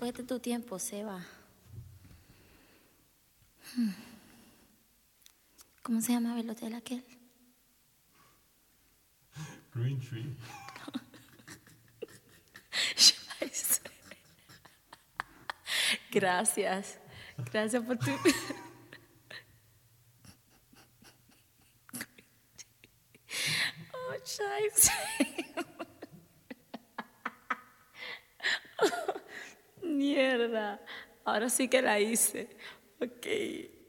Cógete tu tiempo, Seba. ¿Cómo se llama el hotel aquel? Green Tree. Gracias. Gracias por tu... Oh, scheiße. Mierda. Ahora sí que la hice. Ok.